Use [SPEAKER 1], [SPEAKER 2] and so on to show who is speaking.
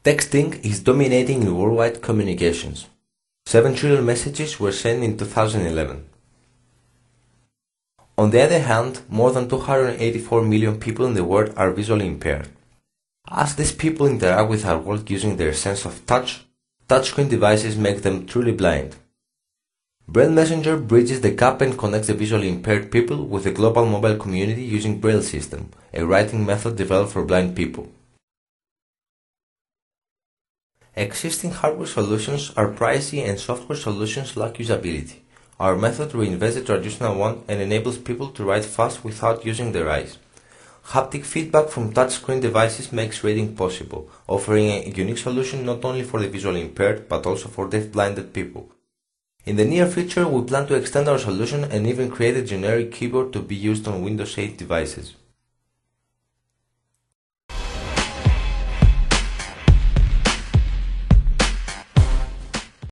[SPEAKER 1] Texting is dominating in worldwide communications. 7 trillion messages were sent in 2011. On the other hand, more than 284 million people in the world are visually impaired. As these people interact with our world using their sense of touch, touchscreen devices make them truly blind. Braille Messenger bridges the gap and connects the visually impaired people with the global mobile community using Braille System, a writing method developed for blind people. Existing hardware solutions are pricey and software solutions lack usability. Our method reinvents the traditional one and enables people to write fast without using their eyes. Haptic feedback from touchscreen devices makes reading possible, offering a unique solution not only for the visually impaired but also for deaf-blinded people. In the near future, we plan to extend our solution and even create a generic keyboard to be used on Windows 8 devices.